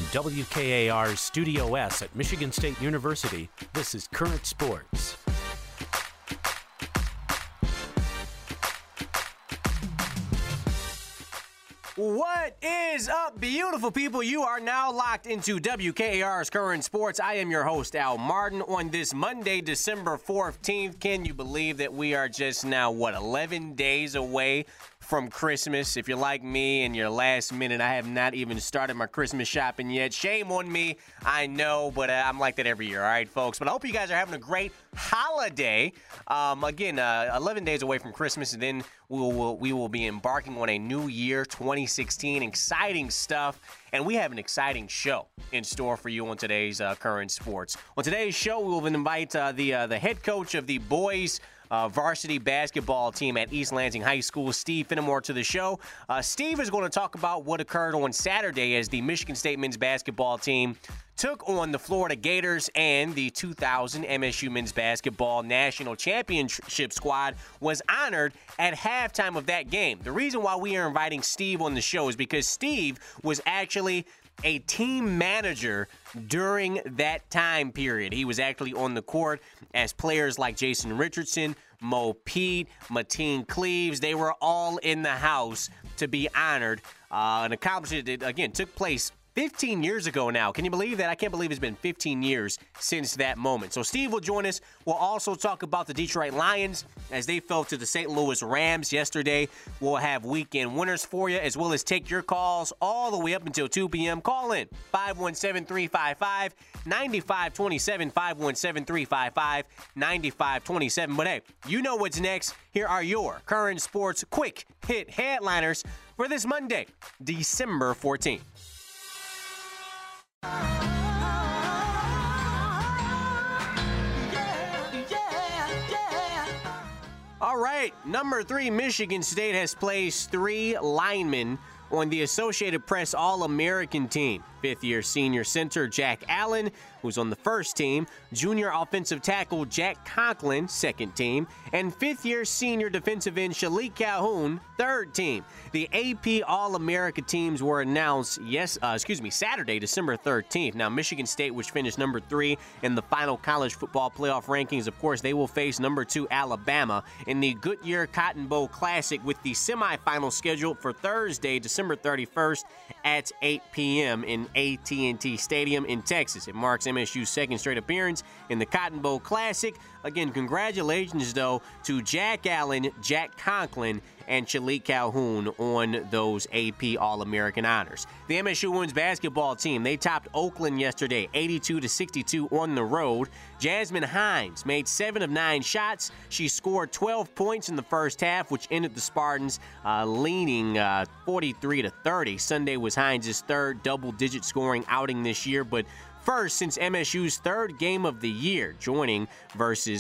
WKAR's Studio S at Michigan State University, this is Current Sports. What is up, beautiful people? You are now locked into WKAR's Current Sports. I am your host, Al Martin. On this Monday, December 14th, can you believe that we are just now, 11 days away from Christmas? If you're like me and you're last minute, I have not even started my Christmas shopping yet. Shame on me, I know, but I'm like that every year, all right, folks? But I hope you guys are having a great holiday. Again, 11 days away from Christmas, and then we will be embarking on a new year, 2016. Exciting stuff, and we have an exciting show in store for you on today's Current Sports. On today's show, we will invite the head coach of the boys varsity basketball team at East Lansing High School, Steve Finnemore, to the show. Steve is going to talk about what occurred on Saturday as the Michigan State men's basketball team took on the Florida Gators, and the 2000 MSU men's basketball national championship squad was honored at halftime of that game. The reason why we are inviting Steve on the show is because Steve was actually a team manager during that time period. He was actually on the court as players like Jason Richardson, Mo Pete, Mateen Cleaves, they were all in the house to be honored. An accomplishment that, again, took place 15 years ago now. Can you believe that? I can't believe it's been 15 years since that moment. So Steve will join us. We'll also talk about the Detroit Lions as they fell to the St. Louis Rams yesterday. We'll have weekend winners for you, as well as take your calls all the way up until 2 p.m. Call in 517-355-9527, 517-355-9527. But hey, you know what's next. Here are your Current Sports quick hit headliners for this Monday, December 14th. All right, number 3, Michigan State has placed 3 linemen on the Associated Press All-American team. Fifth-year senior center Jack Allen, who's on the first team, junior offensive tackle Jack Conklin, second team, and fifth-year senior defensive end Shalik Calhoun, third team. The AP All-America teams were announced Saturday, December 13th. Now, Michigan State, which finished number 3 in the final college football playoff rankings, of course, they will face number 2 Alabama in the Goodyear Cotton Bowl Classic, with the semifinal scheduled for Thursday, December 31st at 8 p.m. in AT&T Stadium in Texas. It marks MSU's second straight appearance in the Cotton Bowl Classic. Again, congratulations, though, to Jack Allen, Jack Conklin, and Shalik Calhoun on those AP All-American honors. The MSU women's basketball team, they topped Oakland yesterday, 82-62 on the road. Jasmine Hines made 7 of 9 shots. She scored 12 points in the first half, which ended the Spartans leaning 43-30. Sunday was Hines' third double-digit scoring outing this year, but first since MSU's third game of the year, joining versus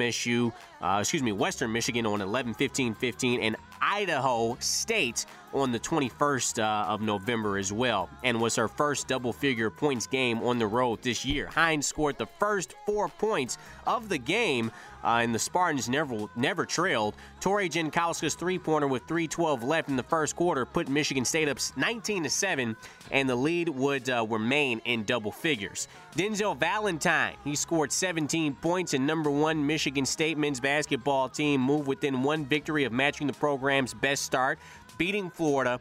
Western Michigan on 11-15-15, and Idaho State on the 21st of November as well, and was her first double-figure points game on the road this year. Hines scored the first 4 points of the game, and the Spartans never trailed. Tori Jankowska's three-pointer with 3:12 left in the first quarter put Michigan State up 19-7, and the lead would remain in double figures. Denzel Valentine, he scored 17 points, and number 1 Michigan State men's basketball team moved within 1 victory of matching the program's best start, beating Florida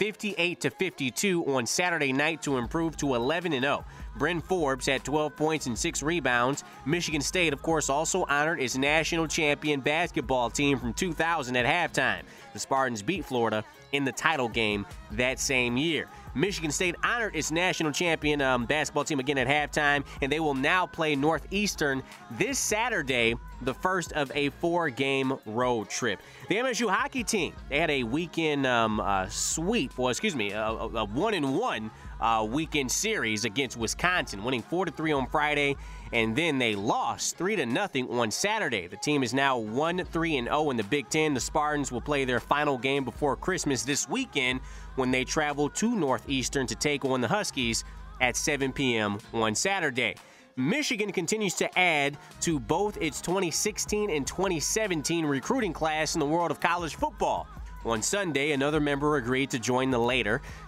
58-52 on Saturday night to improve to 11-0. Bryn Forbes had 12 points and 6 rebounds. Michigan State, of course, also honored its national champion basketball team from 2000 at halftime. The Spartans beat Florida in the title game that same year. Michigan State honored its national champion basketball team again at halftime, and they will now play Northeastern this Saturday, the first of a 4-game road trip. The MSU hockey team, they had a weekend sweep, a 1-1 weekend series against Wisconsin, winning 4-3 on Friday, and then they lost 3-0 on Saturday. The team is now 1-3-0 in the Big Ten. The Spartans will play their final game before Christmas this weekend when they travel to Northeastern to take on the Huskies at 7 p.m. on Saturday. Michigan continues to add to both its 2016 and 2017 recruiting class in the world of college football. On Sunday, another member agreed to join the later.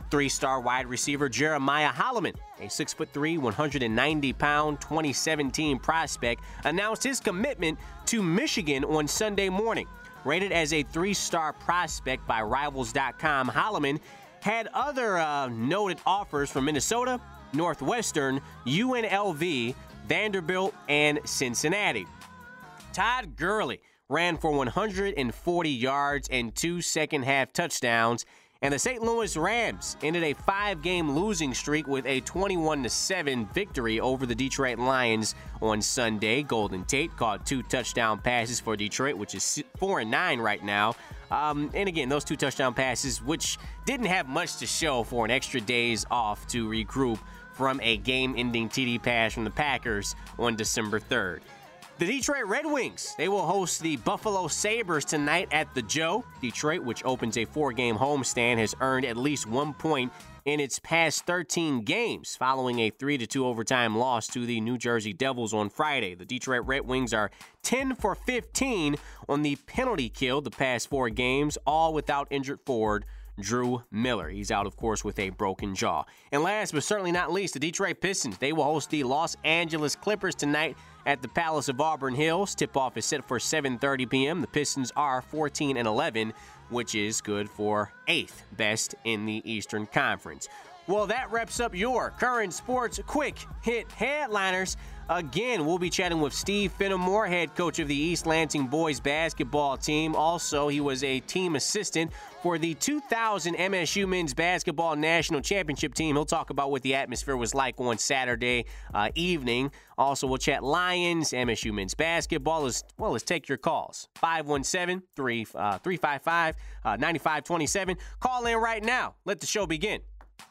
Three-star wide receiver Jeremiah Holloman, a 6'3", 190-pound 2017 prospect, announced his commitment to Michigan on Sunday morning. Rated as a three-star prospect by Rivals.com, Holloman had other noted offers from Minnesota, Northwestern, UNLV, Vanderbilt, and Cincinnati. Todd Gurley ran for 140 yards and 2 second-half touchdowns, and the St. Louis Rams ended a 5-game losing streak with a 21-7 victory over the Detroit Lions on Sunday. Golden Tate caught 2 touchdown passes for Detroit, which is 4-9 right now. And again, those 2 touchdown passes, which didn't have much to show for an extra days off to regroup from a game-ending TD pass from the Packers on December 3rd. The Detroit Red Wings, they will host the Buffalo Sabres tonight at the Joe. Detroit, which opens a 4-game homestand, has earned at least 1 point in its past 13 games, following a 3-2 overtime loss to the New Jersey Devils on Friday. The Detroit Red Wings are 10 for 15 on the penalty kill the past 4 games, all without injured forward Drew Miller. He's out, of course, with a broken jaw. And last but certainly not least, the Detroit Pistons. They will host the Los Angeles Clippers tonight at the Palace of Auburn Hills. Tip-off is set for 7:30 p.m. The Pistons are 14-11, which is good for 8th best in the Eastern Conference. Well, that wraps up your current sports quick hit headliners. Again, we'll be chatting with Steve Fenimore, head coach of the East Lansing boys basketball team. Also, he was a team assistant for the 2000 MSU men's basketball national championship team. He'll talk about what the atmosphere was like on Saturday evening. Also, we'll chat Lions, MSU men's basketball, as well as take your calls. 517-355-9527. Call in right now. Let the show begin.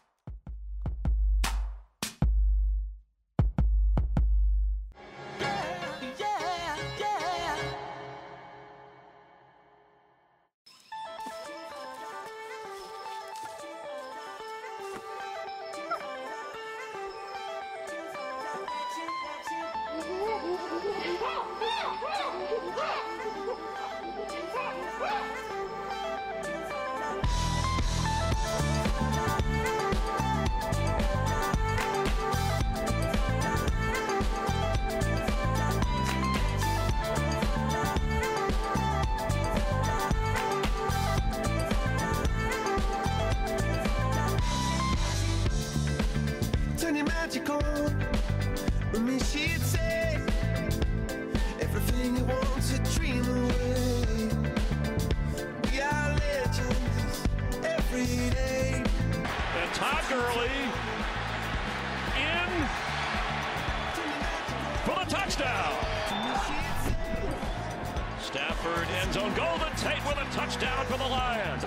Stafford end zone. Golden Tate with a touchdown for the Lions.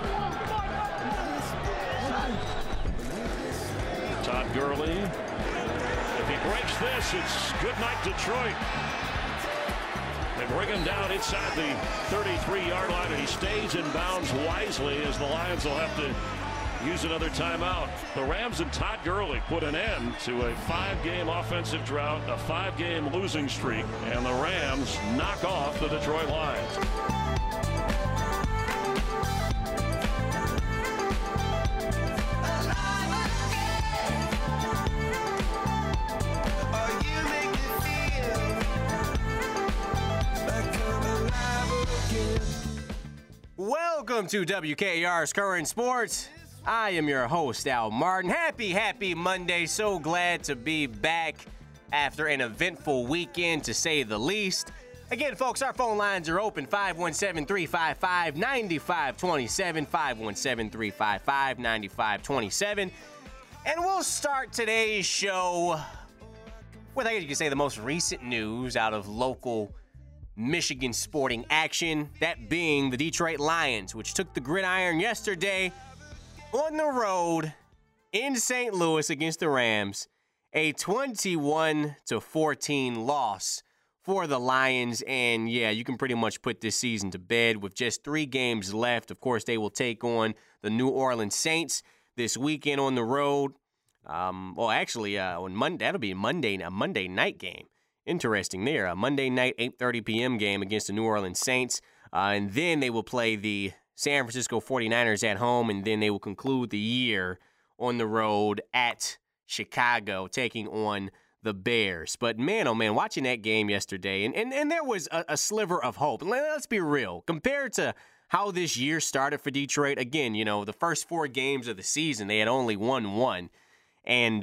Todd Gurley. If he breaks this, it's good night Detroit. They bring him down inside the 33-yard line, and he stays in bounds wisely as the Lions will have to use another timeout. The Rams and Todd Gurley put an end to a 5-game offensive drought, a 5-game losing streak, and the Rams knock off the Detroit Lions. Welcome to WKAR's Current Sports. I am your host, Al Martin. Happy Monday. So glad to be back after an eventful weekend, to say the least. Again, folks, our phone lines are open, 517-355-9527, 517-355-9527. And we'll start today's show with, I guess you could say, the most recent news out of local Michigan sporting action, that being the Detroit Lions, which took the gridiron yesterday on the road in St. Louis against the Rams, a 21-14 loss for the Lions. And yeah, you can pretty much put this season to bed with just 3 games left. Of course, they will take on the New Orleans Saints this weekend on the road. On Monday, that'll be a Monday night game. Interesting there. A Monday night, 8:30 p.m. game against the New Orleans Saints. And then they will play the San Francisco 49ers at home, and then they will conclude the year on the road at Chicago, taking on the Bears. But man, oh man, watching that game yesterday, and there was a sliver of hope. Let's be real. Compared to how this year started for Detroit, again, the first 4 games of the season, they had only won 1. And,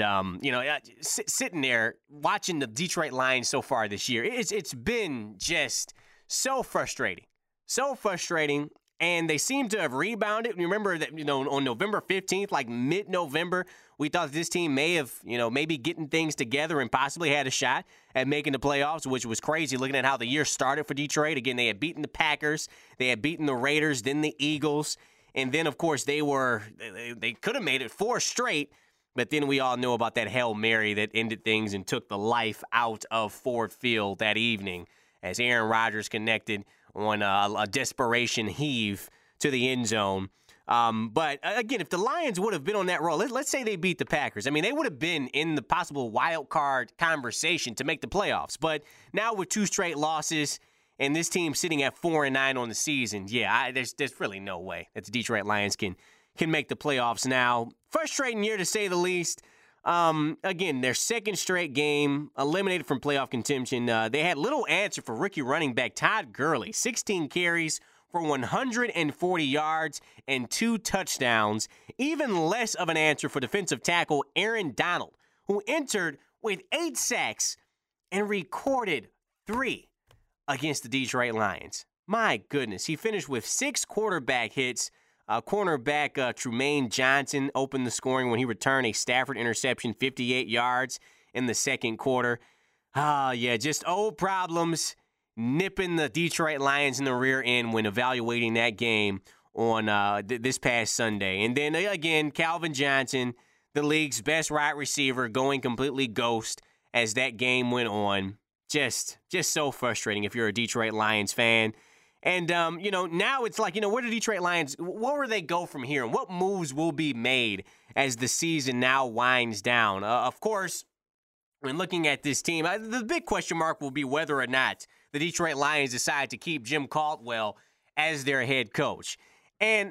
sitting there watching the Detroit Lions so far this year, it's been just so frustrating. So frustrating. And they seem to have rebounded. Remember that, on November 15th, like mid-November, we thought this team may have, maybe getting things together and possibly had a shot at making the playoffs, which was crazy looking at how the year started for Detroit. Again, they had beaten the Packers, they had beaten the Raiders, then the Eagles, and then, of course, they could have made it 4 straight, but then we all knew about that Hail Mary that ended things and took the life out of Ford Field that evening as Aaron Rodgers connected on a desperation heave to the end zone. But, again, if the Lions would have been on that roll, let's say they beat the Packers. I mean, they would have been in the possible wild card conversation to make the playoffs. But now with 2 straight losses and this team sitting at 4-9 on the season, there's really no way that the Detroit Lions can make the playoffs now. Frustrating year, to say the least. Again, their second straight game, eliminated from playoff contention. They had little answer for rookie running back Todd Gurley. 16 carries for 140 yards and 2 touchdowns. Even less of an answer for defensive tackle Aaron Donald, who entered with 8 sacks and recorded 3 against the Detroit Lions. My goodness, he finished with 6 quarterback hits. Cornerback Trumaine Johnson opened the scoring when he returned a Stafford interception, 58 yards in the second quarter. Just old problems nipping the Detroit Lions in the rear end when evaluating that game on this past Sunday. And then, again, Calvin Johnson, the league's best wide receiver, going completely ghost as that game went on. Just so frustrating if you're a Detroit Lions fan. And, now it's like, where do Detroit Lions, where will they go from here? And what moves will be made as the season now winds down? Of course, when looking at this team, the big question mark will be whether or not the Detroit Lions decide to keep Jim Caldwell as their head coach. And,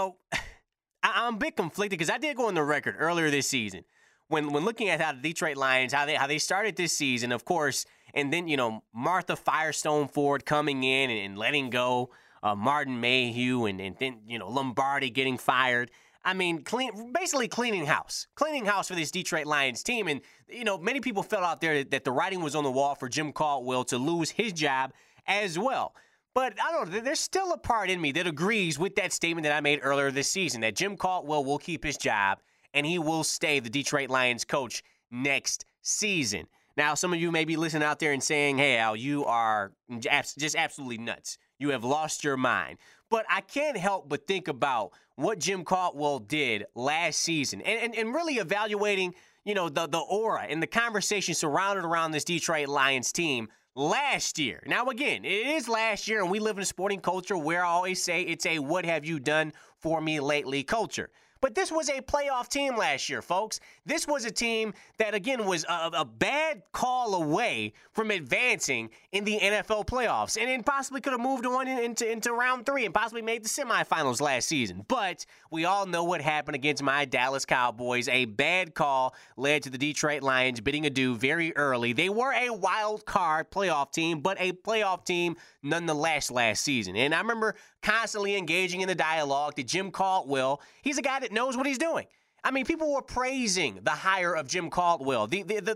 I'm a bit conflicted because I did go on the record earlier this season when looking at how the Detroit Lions, how they started this season, of course. And then, Martha Firestone Ford coming in and letting go Martin Mayhew and then, Lombardi getting fired. I mean, basically cleaning house for this Detroit Lions team. And, many people felt out there that the writing was on the wall for Jim Caldwell to lose his job as well. But I don't know, there's still a part in me that agrees with that statement that I made earlier this season, that Jim Caldwell will keep his job and he will stay the Detroit Lions coach next season. Now, some of you may be listening out there and saying, hey, Al, you are just absolutely nuts. You have lost your mind. But I can't help but think about what Jim Caldwell did last season and really evaluating, the aura and the conversation surrounded around this Detroit Lions team last year. Now, again, it is last year, and we live in a sporting culture where I always say it's a what have you done for me lately culture. But this was a playoff team last year, folks. This was a team that, again, was a bad call away from advancing in the NFL playoffs and then possibly could have moved on into round 3 and possibly made the semifinals last season. But we all know what happened against my Dallas Cowboys. A bad call led to the Detroit Lions bidding adieu very early. They were a wild card playoff team, but a playoff team nonetheless last season. And I remember constantly engaging in the dialogue that Jim Caldwell, he's a guy that knows what he's doing. I mean, people were praising the hire of Jim Caldwell.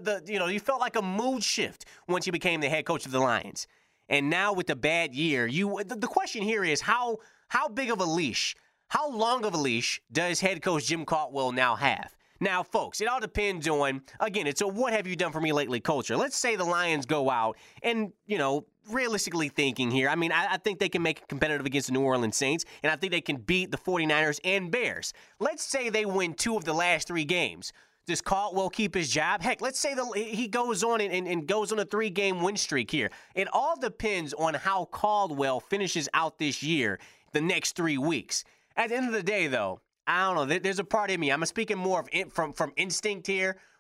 You felt like a mood shift once he became the head coach of the Lions. And now with the bad year, the question here is how big of a leash, how long of a leash does head coach Jim Caldwell now have? Now, folks, it all depends on, again, it's a what have you done for me lately culture. Let's say the Lions go out and, realistically thinking here, I mean, I think they can make it competitive against the New Orleans Saints, and I think they can beat the 49ers and Bears. Let's say they win 2 of the last 3 games. Does Caldwell keep his job? Heck, let's say he goes on and goes on a 3-game win streak here. It all depends on how Caldwell finishes out this year, the next 3 weeks. At the end of the day, though, I don't know. There's a part in me. I'm speaking more from instinct here,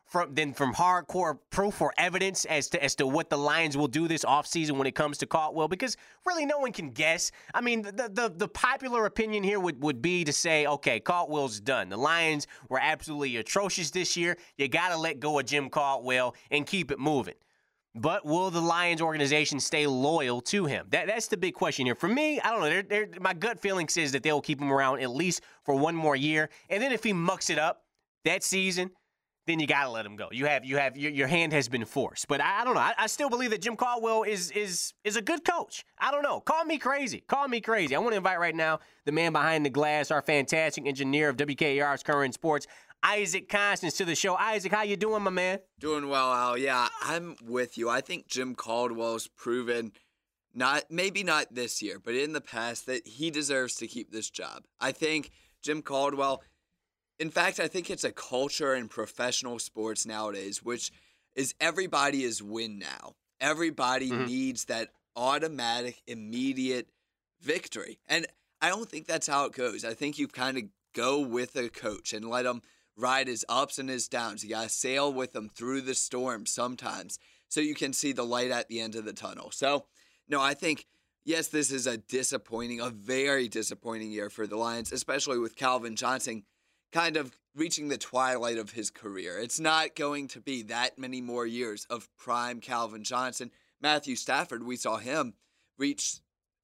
from hardcore proof or evidence as to what the Lions will do this offseason when it comes to Caldwell? Because really no one can guess. I mean, the popular opinion here would be to say, okay, Caldwell's done. The Lions were absolutely atrocious this year. You got to let go of Jim Caldwell and keep it moving. But will the Lions organization stay loyal to him? That's the big question here. For me, I don't know. My gut feeling says that they'll keep him around at least for one more year. And then if he mucks it up that season, then you got to let him go. Your hand has been forced. But I don't know. I still believe that Jim Caldwell is a good coach. I don't know. Call me crazy. I want to invite right now the man behind the glass, our fantastic engineer of WKAR's Current Sports, Isaac Constance, to the show. Isaac, how you doing, my man? Doing well, Al. Yeah, I'm with you. I think Jim Caldwell's proven, maybe not this year, but in the past, that he deserves to keep this job. I think Jim Caldwell, in fact, I think it's a culture in professional sports nowadays, which is everybody is win now. Everybody needs that automatic, immediate victory. And I don't think that's how it goes. I think you kind of go with a coach and let him ride his ups and his downs. You got to sail with him through the storm sometimes so you can see the light at the end of the tunnel. So, no, I think, yes, this is a very disappointing year for the Lions, especially with Calvin Johnson kind of reaching the twilight of his career. It's not going to be that many more years of prime Calvin Johnson. Matthew Stafford, we saw him reach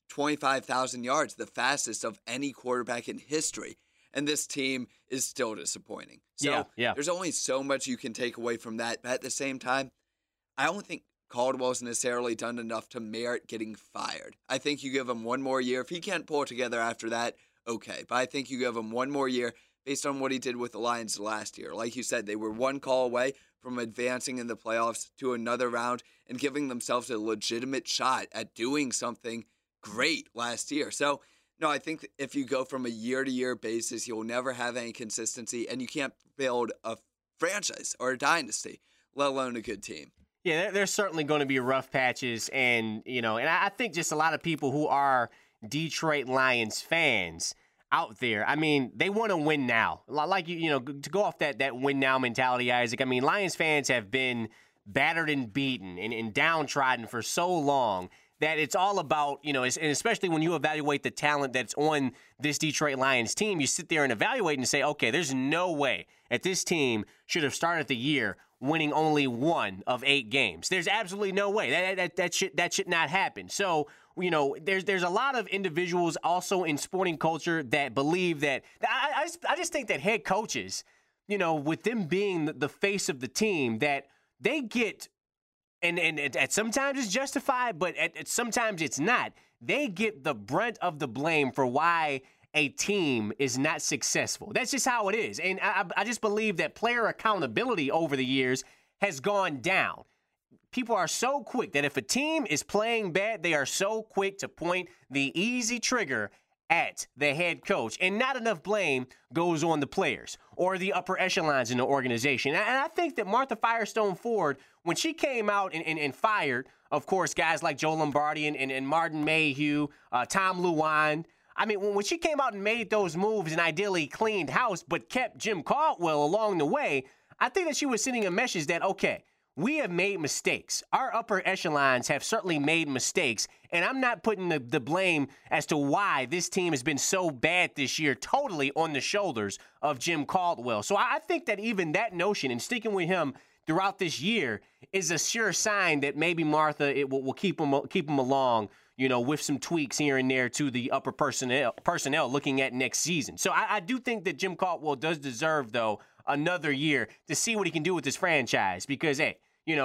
25,000 yards, the fastest of any quarterback in history. And this team is still disappointing. So there's only so much you can take away from that. But at the same time, I don't think Caldwell's necessarily done enough to merit getting fired. I think you give him one more year. If he can't pull it together after that, okay. But I think you give him one more year based on what he did with the Lions last year. Like you said, they were one call away from advancing in the playoffs to another round and giving themselves a legitimate shot at doing something great last year. So, no, I think if you go from a year-to-year basis, you'll never have any consistency, and you can't build a franchise or a dynasty, let alone a good team. Yeah, there's certainly going to be rough patches, and I think just a lot of people who are Detroit Lions fans out there, I mean, they want to win now. Like, to go off that win now mentality, Isaac, I mean, Lions fans have been battered and beaten and downtrodden for so long that it's all about, and especially when you evaluate the talent that's on this Detroit Lions team, you sit there and evaluate and say, okay, there's no way that this team should have started the year winning only 1 of 8 games. There's absolutely no way. That should not happen. So, there's a lot of individuals also in sporting culture that believe that. I just think that head coaches, with them being the face of the team, that they get. And at sometimes it's justified, but at sometimes it's not. They get the brunt of the blame for why a team is not successful. That's just how it is. And I just believe that player accountability over the years has gone down. People are so quick that if a team is playing bad, they are so quick to point the easy trigger at the head coach, and not enough blame goes on the players or the upper echelons in the organization. And I think that Martha Firestone Ford, when she came out and fired, of course, guys like Joe Lombardi and Martin Mayhew, Tom Luan, I mean, when she came out and made those moves and ideally cleaned house but kept Jim Caldwell along the way, I think that she was sending a message that, okay, we have made mistakes. Our upper echelons have certainly made mistakes, and I'm not putting the blame as to why this team has been so bad this year totally on the shoulders of Jim Caldwell. So I think that even that notion and sticking with him throughout this year is a sure sign that maybe Martha will keep him along, with some tweaks here and there to the upper personnel looking at next season. So I do think that Jim Caldwell does deserve, though, another year to see what he can do with this franchise because, hey,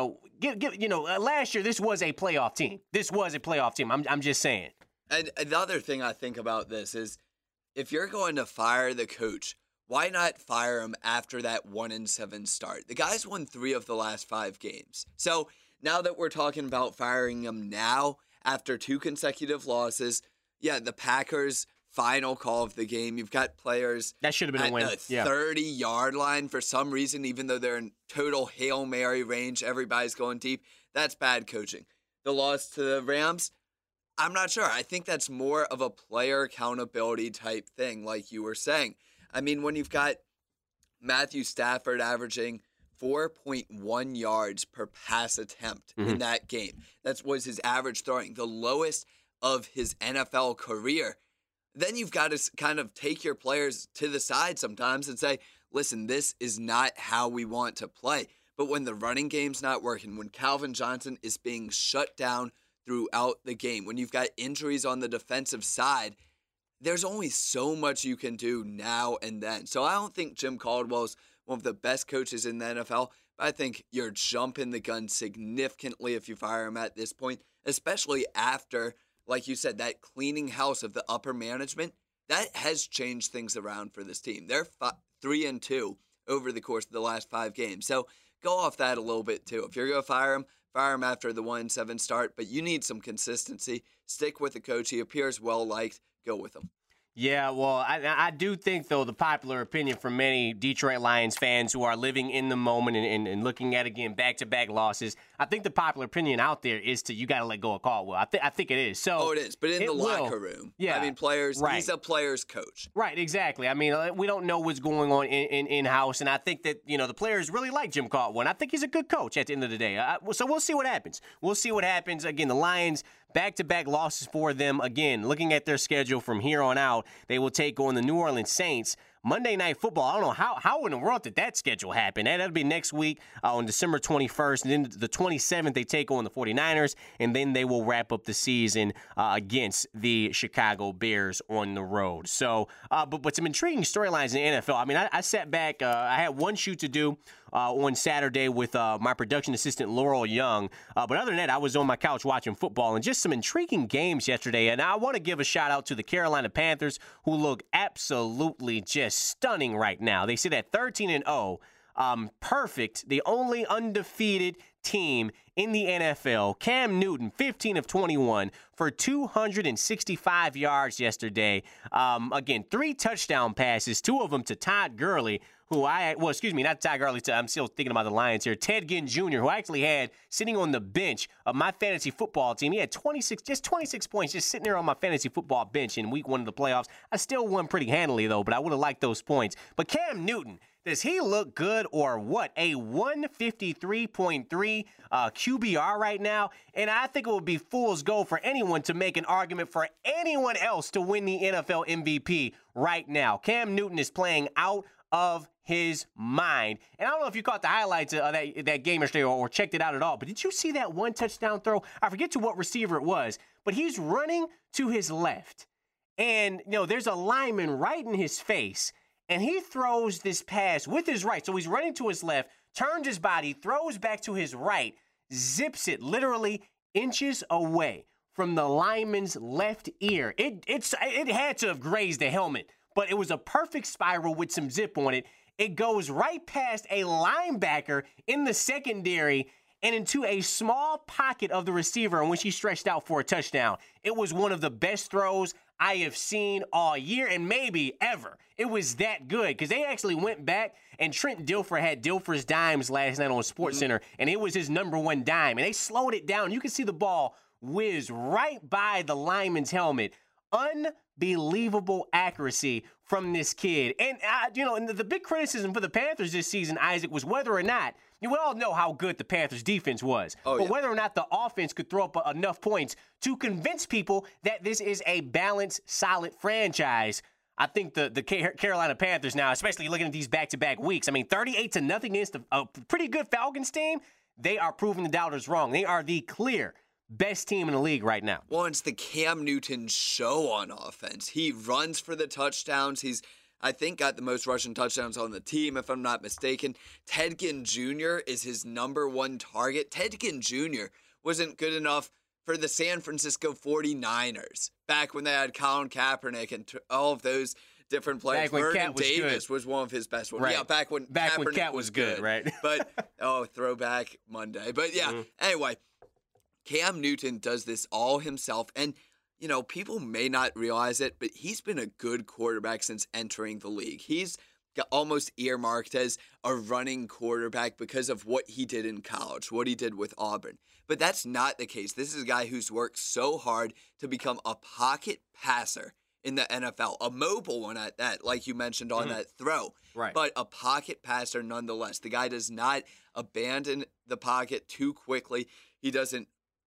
last year this was a playoff team. I'm just saying. And another thing I think about this is if you're going to fire the coach, why not fire him after that 1-7 start? The guy's won 3 of the last 5 games. So now that we're talking about firing him now after 2 consecutive losses, yeah, the Packers' final call of the game. You've got players that should have been a win. The 30-yard line for some reason, even though they're in total Hail Mary range, everybody's going deep. That's bad coaching. The loss to the Rams, I'm not sure. I think that's more of a player accountability type thing, like you were saying. I mean, when you've got Matthew Stafford averaging 4.1 yards per pass attempt in that game. That was his average throwing, the lowest of his NFL career. Then you've got to kind of take your players to the side sometimes and say, listen, this is not how we want to play. But when the running game's not working, when Calvin Johnson is being shut down throughout the game, when you've got injuries on the defensive side, there's only so much you can do now and then. So I don't think Jim Caldwell's one of the best coaches in the NFL, but I think you're jumping the gun significantly if you fire him at this point, especially after, like you said, that cleaning house of the upper management. That has changed things around for this team. They're 3-2 over the course of the last 5 games. So go off that a little bit too. If you're going to fire him after the 1-7 start, but you need some consistency. Stick with the coach. He appears well-liked. Go with him. Yeah, well, I do think, though, the popular opinion from many Detroit Lions fans who are living in the moment and looking at, again, back-to-back losses, I think the popular opinion out there is you got to let go of Caldwell. I think it is. So it is, but in the locker room. Yeah. I mean, players, right. He's a player's coach. Right, exactly. I mean, we don't know what's going on in-house, and I think that, the players really like Jim Caldwell, and I think he's a good coach at the end of the day. So we'll see what happens. Again, the Lions, back-to-back losses for them. Again, looking at their schedule from here on out, they will take on the New Orleans Saints. Monday Night Football, I don't know how in the world did that schedule happen. That'll be next week on December 21st. And then the 27th, they take on the 49ers, and then they will wrap up the season against the Chicago Bears on the road. So, but some intriguing storylines in the NFL. I mean, I sat back. I had one shoot to do on Saturday with my production assistant, Laurel Young. But other than that, I was on my couch watching football, and just some intriguing games yesterday. And I want to give a shout-out to the Carolina Panthers, who look absolutely just stunning right now. They sit at 13-0, perfect, the only undefeated team in the NFL. Cam Newton, 15 of 21 for 265 yards yesterday. Again, 3 touchdown passes, 2 of them to Todd Gurley, not Todd Gurley. I'm still thinking about the Lions here. Ted Ginn Jr., who I actually had sitting on the bench of my fantasy football team. He had 26 points just sitting there on my fantasy football bench in week 1 of the playoffs. I still won pretty handily, though, but I would have liked those points. But Cam Newton, does he look good or what? A 153.3 QBR right now, and I think it would be fool's gold for anyone to make an argument for anyone else to win the NFL MVP right now. Cam Newton is playing out of his mind. And I don't know if you caught the highlights of that game yesterday or checked it out at all, but did you see that one touchdown throw? I forget to what receiver it was, but he's running to his left. And, there's a lineman right in his face, and he throws this pass with his right. So he's running to his left, turns his body, throws back to his right, zips it literally inches away from the lineman's left ear. It had to have grazed the helmet, but it was a perfect spiral with some zip on it. It goes right past a linebacker in the secondary and into a small pocket of the receiver in which he stretched out for a touchdown. It was one of the best throws I have seen all year and maybe ever. It was that good because they actually went back and Trent Dilfer had Dilfer's dimes last night on SportsCenter, and it was his number 1 dime. And they slowed it down. You can see the ball whiz right by the lineman's helmet. Unbelievable accuracy from this kid. And, and the big criticism for the Panthers this season, Isaac, was whether or not, we all know how good the Panthers defense was, whether or not the offense could throw up enough points to convince people that this is a balanced, solid franchise. I think the Carolina Panthers now, especially looking at these back-to-back weeks, 38-0 against a pretty good Falcons team, they are proving the doubters wrong. They are the clear best team in the league right now. Well, it's the Cam Newton show on offense. He runs for the touchdowns. He's, I think, got the most rushing touchdowns on the team, if I'm not mistaken. Ted Ginn Jr. is his number 1 target. Ted Ginn Jr. wasn't good enough for the San Francisco 49ers back when they had Colin Kaepernick and all of those different players. Vernon Davis was one of his best ones. Right. Yeah, back when Cat was good, right? But, throwback Monday. But, yeah, Anyway, Cam Newton does this all himself, and, people may not realize it, but he's been a good quarterback since entering the league. He's got almost earmarked as a running quarterback because of what he did in college, what he did with Auburn. But that's not the case. This is a guy who's worked so hard to become a pocket passer in the NFL. A mobile one at that, like you mentioned on that throw. Right. But a pocket passer nonetheless. The guy does not abandon the pocket too quickly. He doesn't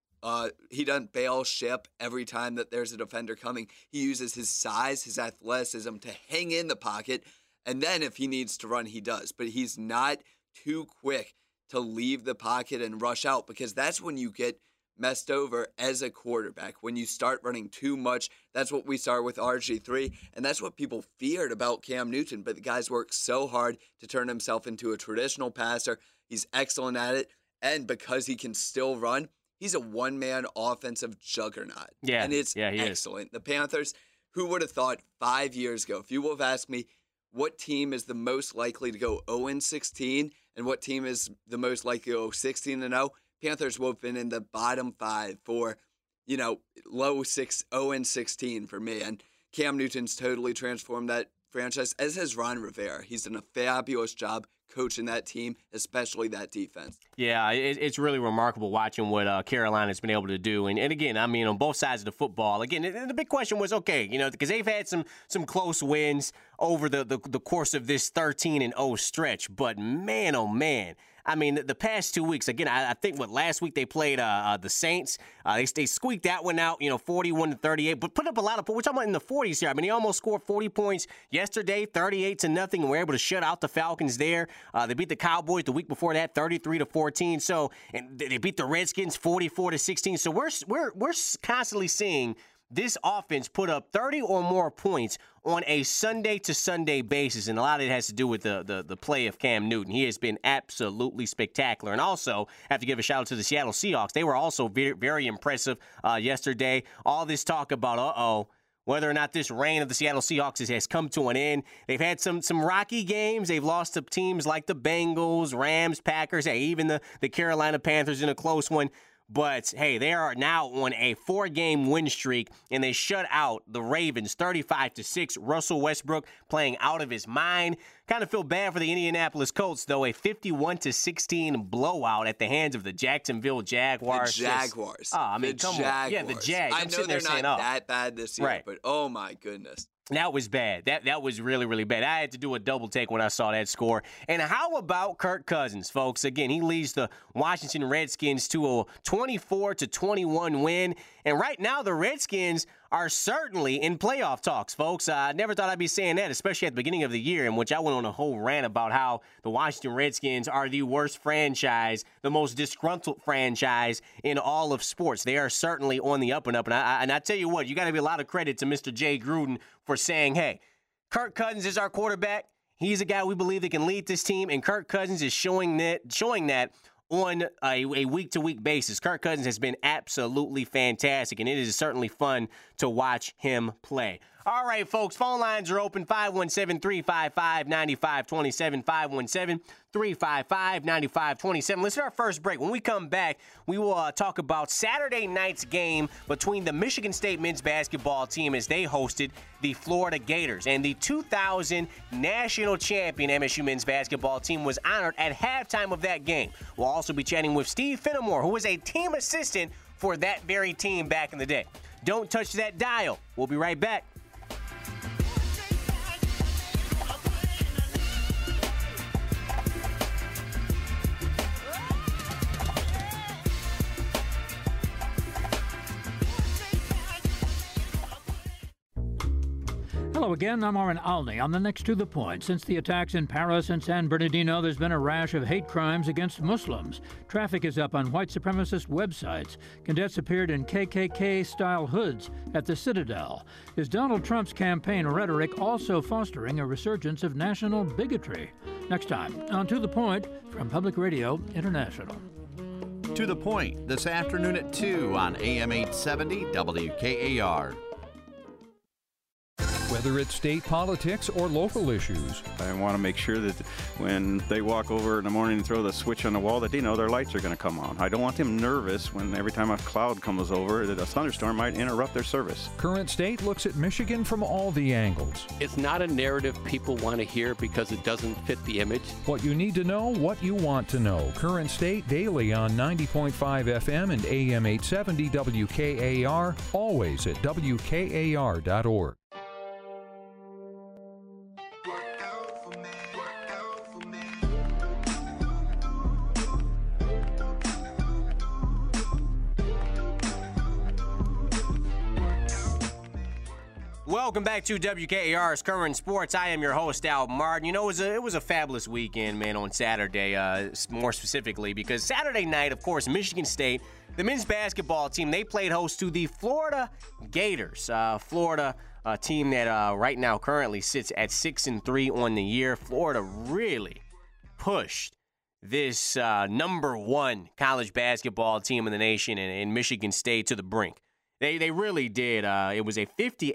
bail ship every time that there's a defender coming. He uses his size, his athleticism to hang in the pocket, and then if he needs to run, he does. But he's not too quick to leave the pocket and rush out, because that's when you get messed over as a quarterback. When you start running too much, that's what we saw with RG3, and that's what people feared about Cam Newton. But the guy's worked so hard to turn himself into a traditional passer. He's excellent at it, and because he can still run, he's a one-man offensive juggernaut. Yeah, and it's he excellent. The Panthers, who would have thought 5 years ago, if you would have asked me what team is the most likely to go 0-16 and what team is the most likely to go 16-0, Panthers would have been in the bottom 5 for, low 0-16 for me. And Cam Newton's totally transformed that franchise, as has Ron Rivera. He's done a fabulous job coaching that team, especially that defense. Yeah, it's really remarkable watching what Carolina's been able to do. And again, I mean, on both sides of the football, again, the big question was, okay, because they've had some close wins over the course of this 13-0 stretch. But man, oh man, I mean, the past 2 weeks, again, I think last week they played the Saints. They squeaked that one out, 41-38, but put up a lot of points. We're talking about in the 40s here. I mean, they almost scored 40 points yesterday, 38-0, and were able to shut out the Falcons there. They beat the Cowboys the week before that, 33-14. So, and they beat the Redskins 44-16. So we're constantly seeing this offense put up 30 or more points on a Sunday-to-Sunday basis, and a lot of it has to do with the play of Cam Newton. He has been absolutely spectacular. And also, I have to give a shout-out to the Seattle Seahawks. They were also very, very impressive yesterday. All this talk about, whether or not this reign of the Seattle Seahawks has come to an end. They've had some rocky games. They've lost to teams like the Bengals, Rams, Packers, even the Carolina Panthers in a close one. But, hey, they are now on a 4-game win streak, and they shut out the Ravens 35-6. Russell Westbrook playing out of his mind. Kind of feel bad for the Indianapolis Colts, though, a 51-16 blowout at the hands of the Jacksonville Jaguars. The Jaguars. The Jaguars. Yeah, the Jags. I know they're not that bad this year, but oh my goodness. That was bad. That was really, really bad. I had to do a double take when I saw that score. And how about Kirk Cousins, folks? Again, he leads the Washington Redskins to a 24-21 win. And right now, the Redskins are certainly in playoff talks, folks. I never thought I'd be saying that, especially at the beginning of the year, in which I went on a whole rant about how the Washington Redskins are the worst franchise, the most disgruntled franchise in all of sports. They are certainly on the up and up. And I tell you what, you got to give a lot of credit to Mr. Jay Gruden for saying, hey, Kirk Cousins is our quarterback. He's a guy we believe that can lead this team, and Kirk Cousins is showing that on a week-to-week basis. Kirk Cousins has been absolutely fantastic, and it is certainly fun to watch him play. All right, folks, phone lines are open, 517-355-9527, 517-355-9527. Let's do our first break. When we come back, we will talk about Saturday night's game between the Michigan State men's basketball team as they hosted the Florida Gators. And the 2000 national champion MSU men's basketball team was honored at halftime of that game. We'll also be chatting with Steve Fenimore, who was a team assistant for that very team back in the day. Don't touch that dial. We'll be right back. Hello again, I'm Aaron Alney. On the next To The Point. Since the attacks in Paris and San Bernardino, there's been a rash of hate crimes against Muslims. Traffic is up on white supremacist websites. Cadets appeared in KKK-style hoods at the Citadel. Is Donald Trump's campaign rhetoric also fostering a resurgence of national bigotry? Next time on To The Point from Public Radio International. To The Point, this afternoon at 2 on AM 870 WKAR. Whether it's state politics or local issues. I want to make sure that when they walk over in the morning and throw the switch on the wall, that they know their lights are going to come on. I don't want them nervous when every time a cloud comes over that a thunderstorm might interrupt their service. Current State looks at Michigan from all the angles. It's not a narrative people want to hear because it doesn't fit the image. What you need to know, what you want to know. Current State daily on 90.5 FM and AM 870 WKAR, always at WKAR.org. Welcome back to WKAR's Current Sports. I am your host, Al Martin. You know, it was a fabulous weekend, man, on Saturday, more specifically, because Saturday night, of course, Michigan State, the men's basketball team, they played host to the Florida Gators. Florida, a team that right now currently sits at 6-3 on the year. Florida really pushed this number one college basketball team in the nation and Michigan State to the brink. They really did. It was a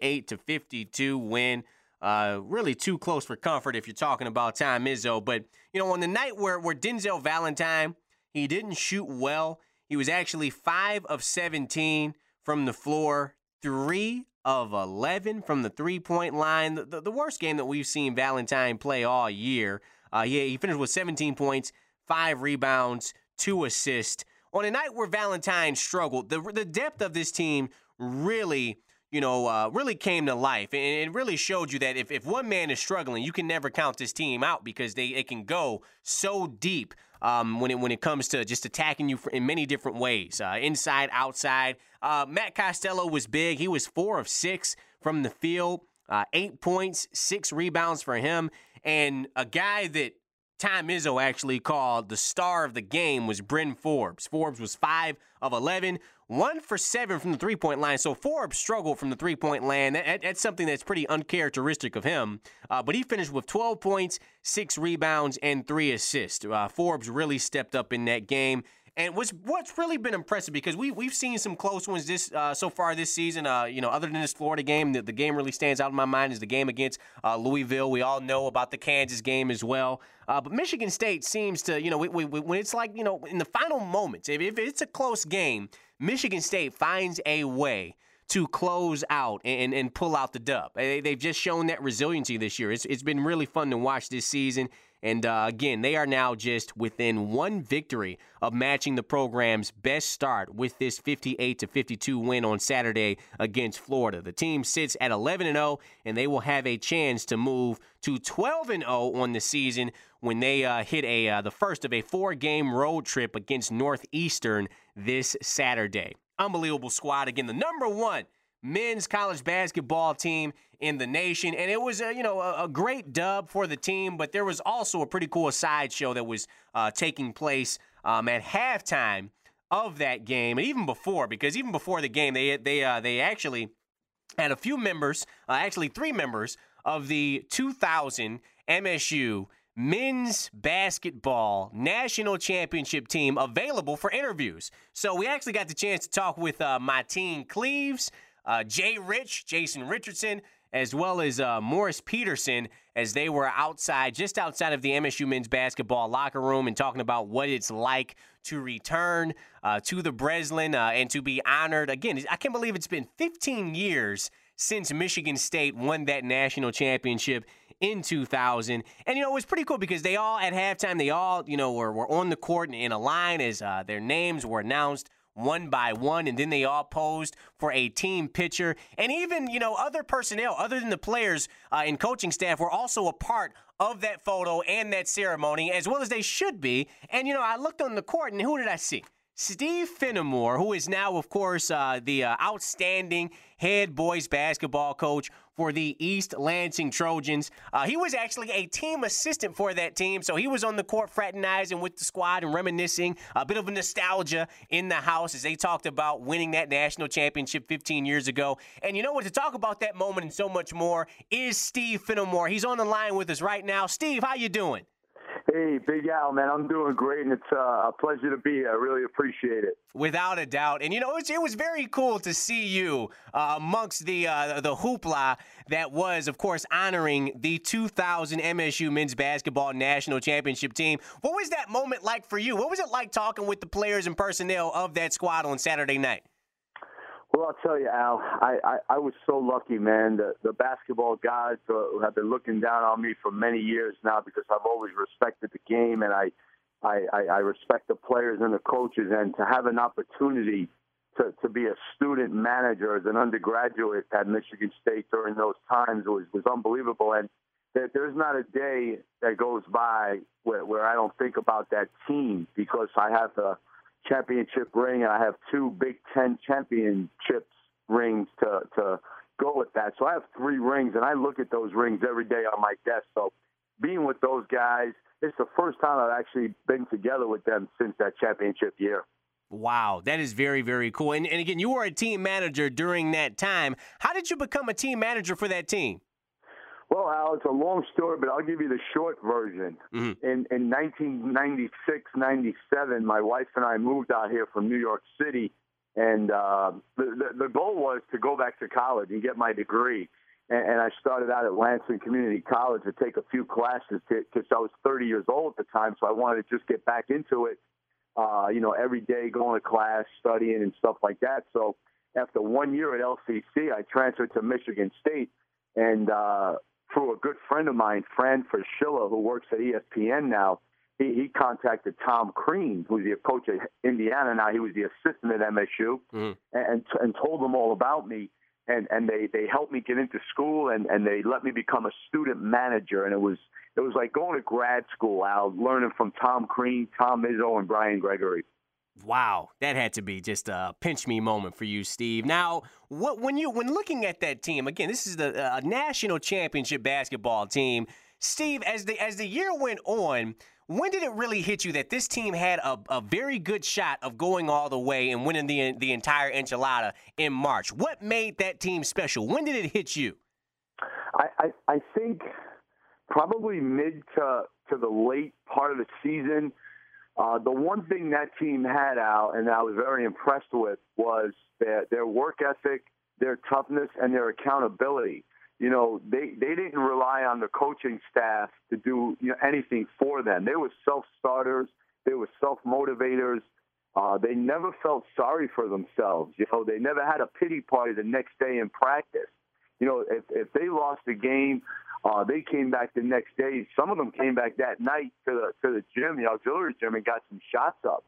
58-52 win. Really too close for comfort if you're talking about Tom Izzo. But, you know, on the night where Denzel Valentine, he didn't shoot well. He was actually 5 of 17 from the floor, 3 of 11 from the three-point line. The worst game that we've seen Valentine play all year. He finished with 17 points, 5 rebounds, 2 assists. On a night where Valentine struggled, the depth of this team really, really came to life. And it really showed you that if one man is struggling, you can never count this team out because it can go so deep when it comes to just attacking you in many different ways, inside, outside. Matt Costello was big. He was 4 of 6 from the field, 8 points, 6 rebounds for him. And a guy that Tom Izzo actually called the star of the game was Bryn Forbes. Forbes was 5 of 11, 1 for 7 from the three-point line. So Forbes struggled from the three-point line. That's something that's pretty uncharacteristic of him. But he finished with 12 points, 6 rebounds, and 3 assists. Forbes really stepped up in that game. And what's really been impressive, because we've seen some close ones so far this season. Other than this Florida game, the game really stands out in my mind is the game against Louisville. We all know about the Kansas game as well. But Michigan State seems to, when it's like, in the final moments, if it's a close game, Michigan State finds a way to close out and pull out the dub. They've just shown that resiliency this year. It's been really fun to watch this season. And again, they are now just within 1 victory of matching the program's best start with this 58-52 win on Saturday against Florida. The team sits at 11-0, and they will have a chance to move to 12-0 on the season when they hit the first of a 4-game road trip against Northeastern this Saturday. Unbelievable squad. Again, the number 1 men's college basketball team in the nation, and it was a great dub for the team, but there was also a pretty cool sideshow that was taking place at halftime of that game, and even before the game, they actually had a few members, actually 3 members of the 2000 MSU men's basketball national championship team available for interviews. So we actually got the chance to talk with Martine Cleaves, Jason Richardson, as well as Morris Peterson, as they were just outside of the MSU men's basketball locker room and talking about what it's like to return to the Breslin and to be honored. Again, I can't believe it's been 15 years since Michigan State won that national championship in 2000. And, it was pretty cool because they all, at halftime, were on the court in a line as their names were announced one by one, and then they all posed for a team picture. And even, other personnel, other than the players and coaching staff, were also a part of that photo and that ceremony, as well as they should be. And, I looked on the court, and who did I see? Steve Finnemore, who is now, of course, the outstanding head boys basketball coach for the East Lansing Trojans. He was actually a team assistant for that team, so he was on the court fraternizing with the squad and reminiscing. A bit of a nostalgia in the house as they talked about winning that national championship 15 years ago. And to talk about that moment and so much more is Steve Finnemore. He's on the line with us right now. Steve, how you doing? Hey, Big Al, man, I'm doing great, and it's a pleasure to be here. I really appreciate it. Without a doubt. And, it was very cool to see you amongst the hoopla that was, of course, honoring the 2000 MSU men's basketball national championship team. What was that moment like for you? What was it like talking with the players and personnel of that squad on Saturday night? Well, I'll tell you, Al, I was so lucky, man. The basketball gods have been looking down on me for many years now because I've always respected the game, and I respect the players and the coaches. And to have an opportunity to be a student manager as an undergraduate at Michigan State during those times was unbelievable. And there's not a day that goes by where I don't think about that team because I have the championship ring and I have 2 Big Ten championships rings to go with that. So I have 3 rings, and I look at those rings every day on my desk. So being with those guys, it's the first time I've actually been together with them since that championship year. Wow, that is very, very cool. And again, you were a team manager during that time. How did you become a team manager for that team? Well, Al, it's a long story, but I'll give you the short version. Mm-hmm. In 1996, 97, my wife and I moved out here from New York City, and the goal was to go back to college and get my degree. And I started out at Lansing Community College to take a few classes because I was 30 years old at the time, so I wanted to just get back into it, every day going to class, studying and stuff like that. So after 1 year at LCC, I transferred to Michigan State, and through a good friend of mine, Fran Fraschilla, who works at ESPN now, he contacted Tom Crean, who's the coach at Indiana now. He was the assistant at MSU, and told him all about me. And they helped me get into school, and they let me become a student manager. And it was like going to grad school, Al, learning from Tom Crean, Tom Izzo, and Brian Gregory. Wow, that had to be just a pinch-me moment for you, Steve. Now, when looking at that team, again, this is the national championship basketball team. Steve, as the year went on, when did it really hit you that this team had a very good shot of going all the way and winning the entire enchilada in March? What made that team special? When did it hit you? I think probably mid to the late part of the season. The one thing that team had, Al, and I was very impressed with, was their work ethic, their toughness, and their accountability. You know, they didn't rely on the coaching staff to do anything for them. They were self-starters. They were self-motivators. They never felt sorry for themselves. They never had a pity party the next day in practice. If they lost a game, they came back the next day. Some of them came back that night to the gym, the auxiliary gym, and got some shots up.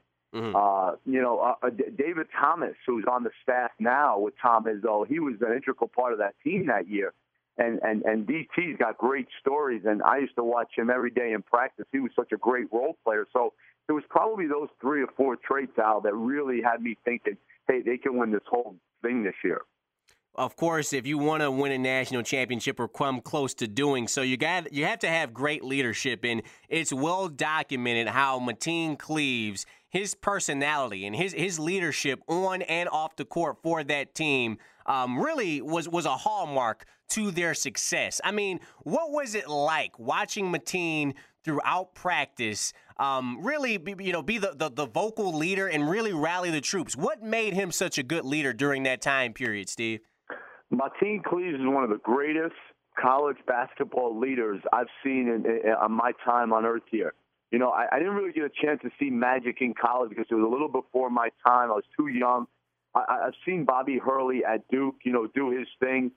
Mm-hmm. David Thomas, who's on the staff now with Tom Izzo, he was an integral part of that team that year. And DT's got great stories, and I used to watch him every day in practice. He was such a great role player. So it was probably those 3 or 4 traits, Al, that really had me thinking, hey, they can win this whole thing this year. Of course, if you want to win a national championship or come close to doing so, you have to have great leadership, and it's well documented how Mateen Cleaves, his personality and his leadership on and off the court for that team really was a hallmark to their success. I mean, what was it like watching Mateen throughout practice really be the vocal leader and really rally the troops? What made him such a good leader during that time period, Steve? Mateen Cleaves is one of the greatest college basketball leaders I've seen on my time on earth here. I didn't really get a chance to see Magic in college because it was a little before my time. I was too young. I've seen Bobby Hurley at Duke, do his thing.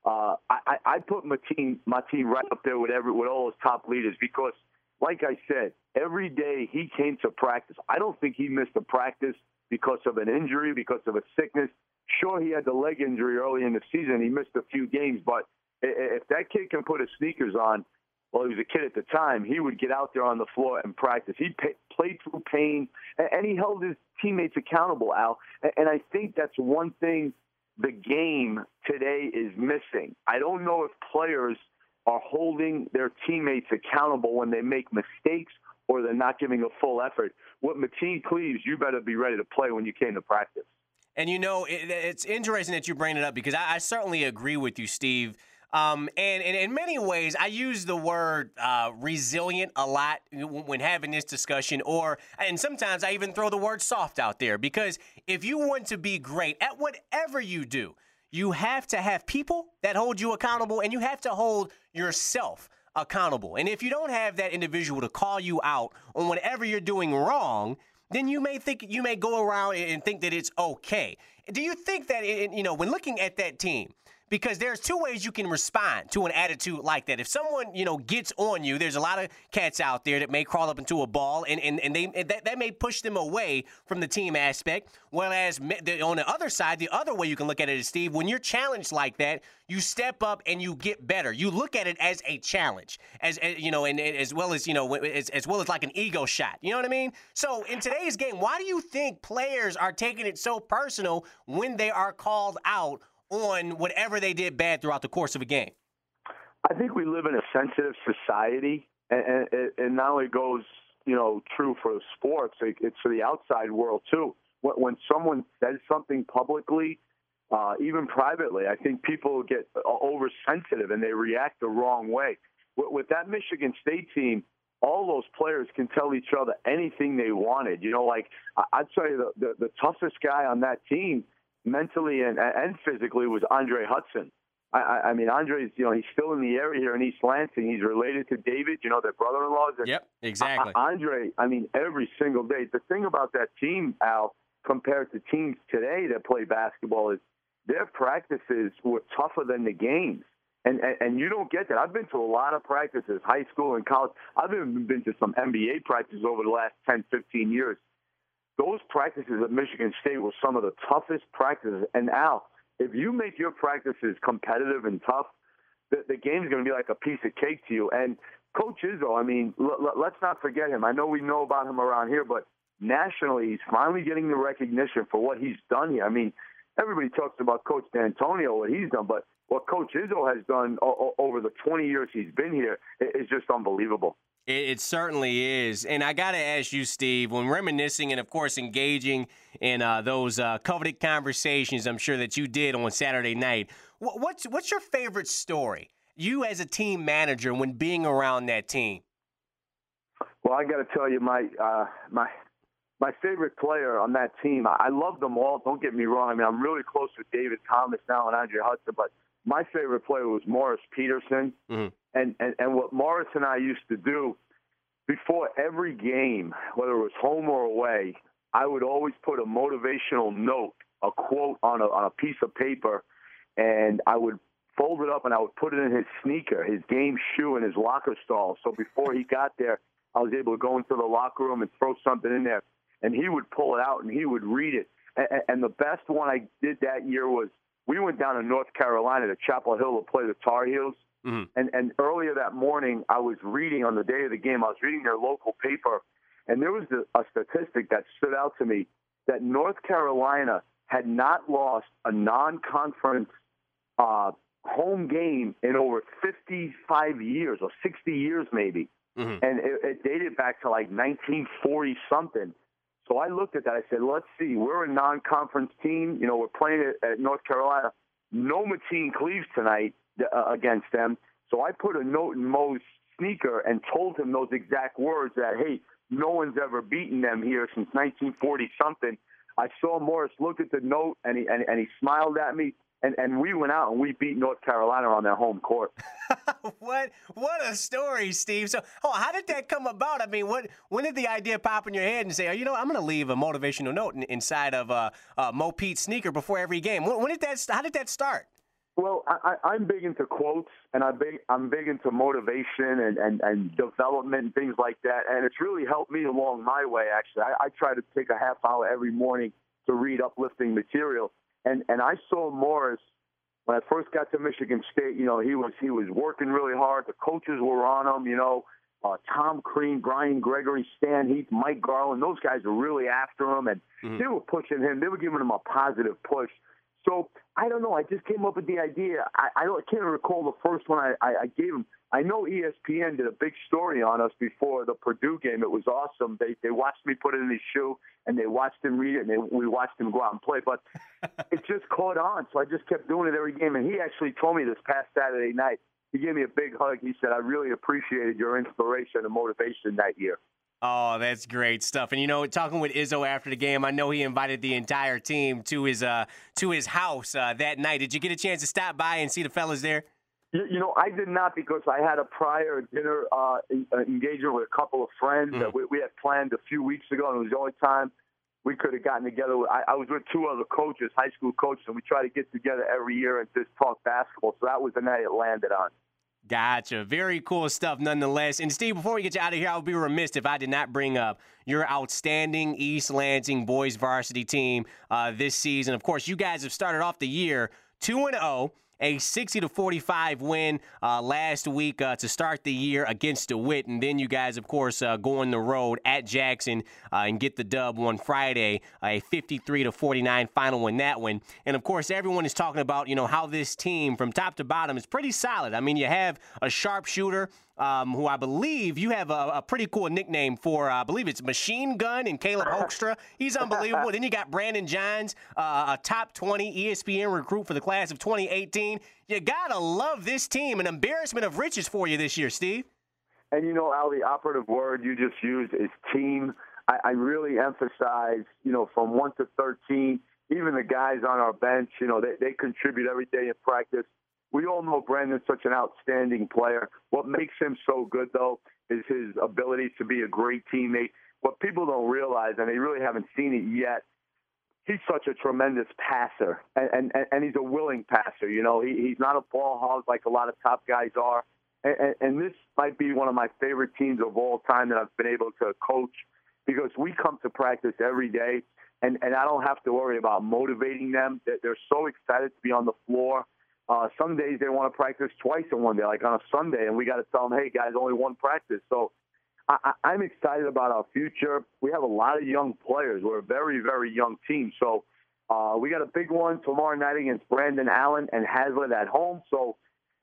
I put Mateen right up there with all his top leaders because, like I said, every day he came to practice. I don't think he missed a practice because of an injury, because of a sickness. Sure, he had the leg injury early in the season. He missed a few games, but if that kid can put his sneakers on, well, he was a kid at the time, he would get out there on the floor and practice. He played through pain, and he held his teammates accountable, Al. And I think that's one thing the game today is missing. I don't know if players are holding their teammates accountable when they make mistakes or they're not giving a full effort. With Mateen Cleaves, you better be ready to play when you came to practice. And, it's interesting that you bring it up because I certainly agree with you, Steve. And in many ways, I use the word resilient a lot when having this discussion, and sometimes I even throw the word soft out there because if you want to be great at whatever you do, you have to have people that hold you accountable, and you have to hold yourself accountable. And if you don't have that individual to call you out on whatever you're doing wrong, then you may go around and think that it's okay. Do you think that, when looking at that team, because there's 2 ways you can respond to an attitude like that. If someone, gets on you, there's a lot of cats out there that may crawl up into a ball, and that may push them away from the team aspect. Whereas on the other side, the other way you can look at it is, Steve, when you're challenged like that, you step up and you get better. You look at it as a challenge, and as well as like an ego shot. You know what I mean? So in today's game, why do you think players are taking it so personal when they are called out on whatever they did bad throughout the course of a game? I think we live in a sensitive society, and not only goes, true for sports, it's for the outside world too. When someone says something publicly, even privately, I think people get oversensitive and they react the wrong way. With that Michigan State team, all those players can tell each other anything they wanted. I'd say the toughest guy on that team, mentally and physically, was Andre Hudson. I mean, Andre's, he's still in the area here in East Lansing. He's related to David, their brother-in-laws. Yep, exactly. Andre, I mean, every single day. The thing about that team, Al, compared to teams today that play basketball, is their practices were tougher than the games. And you don't get that. I've been to a lot of practices, high school and college. I've even been to some NBA practices over the last 10, 15 years. Those practices at Michigan State were some of the toughest practices. And, Al, if you make your practices competitive and tough, the game's going to be like a piece of cake to you. And Coach Izzo, I mean, let's not forget him. I know we know about him around here, but nationally, he's finally getting the recognition for what he's done here. I mean, everybody talks about Coach D'Antonio, what he's done, but what Coach Izzo has done over the 20 years he's been here is just unbelievable. It certainly is. And I got to ask you, Steve, when reminiscing and, of course, engaging in those coveted conversations I'm sure that you did on Saturday night, what's your favorite story, you as a team manager, when being around that team? Well, I got to tell you, my favorite player on that team, I love them all. Don't get me wrong. I mean, I'm really close with David Thomas now and Andre Hudson, but my favorite player was Morris Peterson. Mm-hmm. And what Morris and I used to do before every game, whether it was home or away, I would always put a motivational note, a quote on a piece of paper, and I would fold it up and I would put it in his sneaker, his game shoe, in his locker stall. So before he got there, I was able to go into the locker room and throw something in there. And he would pull it out and he would read it. And the best one I did that year was we went down to North Carolina to Chapel Hill to play the Tar Heels. Mm-hmm. And earlier that morning, I was reading on the day of the game, I was reading their local paper, and there was a statistic that stood out to me that North Carolina had not lost a non-conference home game in over 55 years or 60 years maybe. Mm-hmm. And it dated back to like 1940-something. So I looked at that. I said, let's see. We're a non-conference team. We're playing at North Carolina. No Mateen Cleaves tonight against them. So I put a note in Mo's sneaker and told him those exact words that, hey, no one's ever beaten them here since 1940-something. I saw Morris look at the note, and he smiled at me. And we went out and we beat North Carolina on their home court. What a story, Steve. So, how did that come about? I mean, when did the idea pop in your head and say, I'm going to leave a motivational note inside of Mo Pete's sneaker before every game? How did that start? Well, I'm big into quotes, and I'm big into motivation and development and things like that. And it's really helped me along my way, actually. I try to take a half hour every morning to read uplifting material. And I saw Morris when I first got to Michigan State. He was working really hard. The coaches were on him. Tom Crean, Brian Gregory, Stan Heath, Mike Garland. Those guys were really after him, and they were pushing him. They were giving him a positive push. So I don't know. I just came up with the idea. I can't recall the first one I gave him. I know ESPN did a big story on us before the Purdue game. It was awesome. They watched me put it in his shoe, and they watched him read it, and we watched him go out and play. But it just caught on, so I just kept doing it every game. And he actually told me this past Saturday night, he gave me a big hug. He said, I really appreciated your inspiration and motivation that year. Oh, that's great stuff. And, talking with Izzo after the game, I know he invited the entire team to his house that night. Did you get a chance to stop by and see the fellas there? I did not, because I had a prior dinner engagement with a couple of friends that we had planned a few weeks ago, and it was the only time we could have gotten together. I was with two other coaches, high school coaches, and we try to get together every year and just talk basketball. So that was the night it landed on. Gotcha. Very cool stuff nonetheless. And, Steve, before we get you out of here, I would be remiss if I did not bring up your outstanding East Lansing boys varsity team this season. Of course, you guys have started off the year 2-0. a 60-45 win last week to start the year against DeWitt. And then you guys, of course, go on the road at Jackson and get the dub on Friday, a 53-49 final in that one. And, of course, everyone is talking about, how this team from top to bottom is pretty solid. I mean, you have a sharpshooter who I believe you have a pretty cool nickname for. I believe it's Machine Gun and Caleb Hoekstra. He's unbelievable. Then you got Brandon Johns, a top 20 ESPN recruit for the class of 2018. You got to love this team. An embarrassment of riches for you this year, Steve. And, Al, the operative word you just used is team. I really emphasize, from 1 to 13, even the guys on our bench, they contribute every day in practice. We all know Brandon's such an outstanding player. What makes him so good, though, is his ability to be a great teammate. What people don't realize, and they really haven't seen it yet, he's such a tremendous passer, and he's a willing passer. He's not a ball hog like a lot of top guys are. And this might be one of my favorite teams of all time that I've been able to coach, because we come to practice every day, and I don't have to worry about motivating them. They're so excited to be on the floor. Some days they want to practice twice in one day, like on a Sunday, and we got to tell them, hey, guys, only one practice. So I'm excited about our future. We have a lot of young players. We're a very, very young team. So we got a big one tomorrow night against Brandon Allen and Hazlitt at home. So,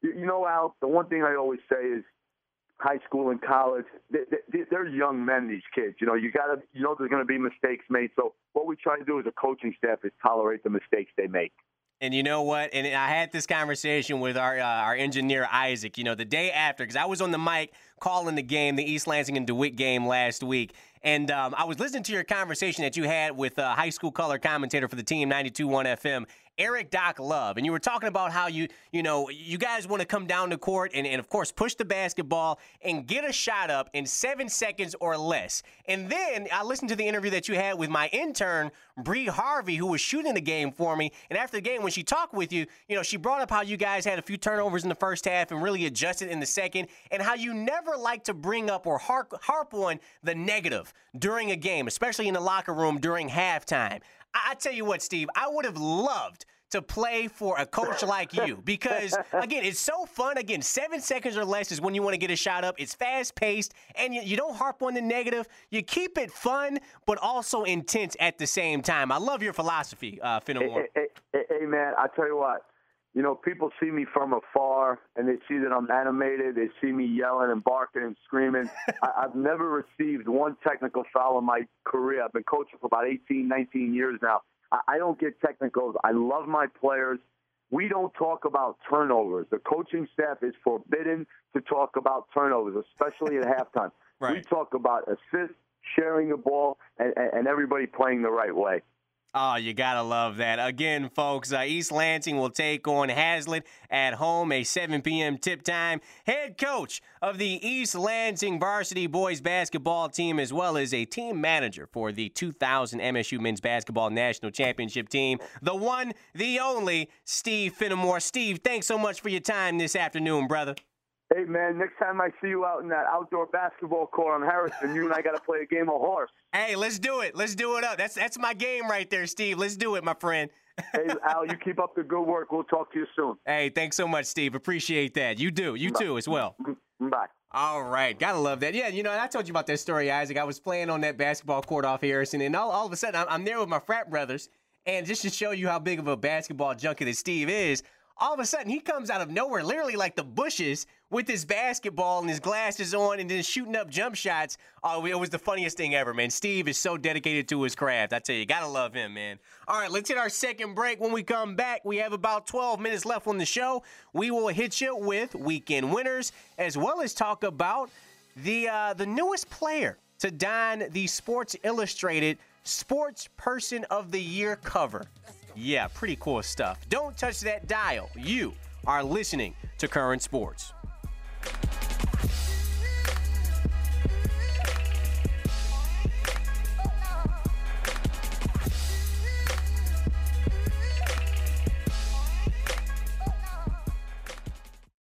Al, the one thing I always say is high school and college, they're young men, these kids. There's going to be mistakes made. So what we try to do as a coaching staff is tolerate the mistakes they make. And you know what? And I had this conversation with our engineer, Isaac, the day after, because I was on the mic calling the game, the East Lansing and DeWitt game last week. And I was listening to your conversation that you had with high school color commentator for the team, 92.1 FM, Eric Doc Love. And you were talking about how you guys want to come down the court and, of course, push the basketball and get a shot up in 7 seconds or less. And then I listened to the interview that you had with my intern, Bree Harvey, who was shooting the game for me. And after the game, when she talked with you, she brought up how you guys had a few turnovers in the first half and really adjusted in the second, and how you never like to bring up or harp on the negative during a game, especially in the locker room during halftime. I tell you what, Steve, I would have loved to play for a coach like you because, again, it's so fun. Again, 7 seconds or less is when you want to get a shot up. It's fast-paced, and you don't harp on the negative. You keep it fun, but also intense at the same time. I love your philosophy, Fenimore. Hey, man, I tell you what. People see me from afar, and they see that I'm animated. They see me yelling and barking and screaming. I've never received one technical foul in my career. I've been coaching for about 18, 19 years now. I don't get technicals. I love my players. We don't talk about turnovers. The coaching staff is forbidden to talk about turnovers, especially at halftime. Right. We talk about assists, sharing the ball, and everybody playing the right way. Oh, you got to love that. Again, folks, East Lansing will take on Hazlitt at home, a 7 p.m. tip time. Head coach of the East Lansing varsity boys basketball team, as well as a team manager for the 2000 MSU men's basketball national championship team, the one, the only, Steve Fenimore. Steve, thanks so much for your time this afternoon, brother. Hey, man, next time I see you out in that outdoor basketball court on Harrison, you and I got to play a game of horse. Hey, let's do it. Let's do it up. That's my game right there, Steve. Let's do it, my friend. Hey, Al, you keep up the good work. We'll talk to you soon. Hey, thanks so much, Steve. Appreciate that. You do. You too as well. Bye. All right. Gotta love that. Yeah, I told you about that story, Isaac. I was playing on that basketball court off Harrison, and all of a sudden, I'm there with my frat brothers, and just to show you how big of a basketball junkie that Steve is, all of a sudden, he comes out of nowhere, literally like the bushes, with his basketball and his glasses on and then shooting up jump shots. Oh, it was the funniest thing ever, man. Steve is so dedicated to his craft. I tell you, gotta love him, man. All right, let's hit our second break. When we come back, we have about 12 minutes left on the show. We will hit you with weekend winners, as well as talk about the newest player to don the Sports Illustrated Sports Person of the Year cover. Yeah, pretty cool stuff. Don't touch that dial. You are listening to Current Sports.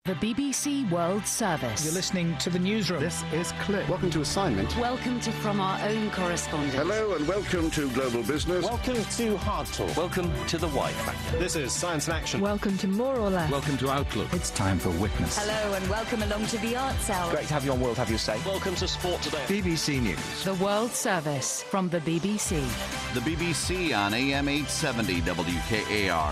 The BBC World Service. You're listening to the newsroom. This is Clip. Welcome to Assignment. Welcome to From Our Own Correspondent. Hello and welcome to Global Business. Welcome to Hard Talk. Welcome to The Y Factor. This is Science in Action. Welcome to More or Less. Welcome to Outlook. It's time for Witness. Hello and welcome along to the Arts Hour. Great to have you on World Have Your Say. Welcome to Sport Today. BBC News. The World Service from the BBC. The BBC on AM 870 WKAR.